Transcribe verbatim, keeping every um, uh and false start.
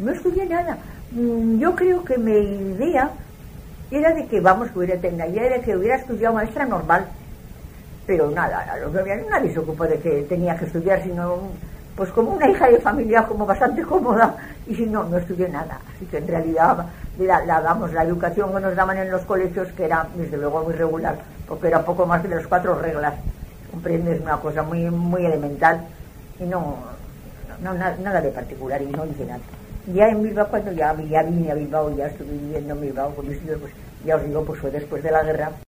no estudié nada. Yo creo que mi idea era de que, vamos, que hubiera tenido la idea de que hubiera estudiado maestra normal, pero nada, a los nueve años nadie se ocupó de que tenía que estudiar, sino pues como una hija de familia como bastante cómoda, y si no, no estudié nada. Así que en realidad la, la, vamos, la educación que nos daban en los colegios, que era desde luego muy regular, porque era poco más de las cuatro reglas, comprendes, una cosa muy muy elemental, y no, no, no nada de particular, y no hice nada. Ya en Bilbao, cuando ya, ya vine a Bilbao, ya estuve viviendo en Bilbao con mis hijos, pues ya os digo, pues fue después de la guerra.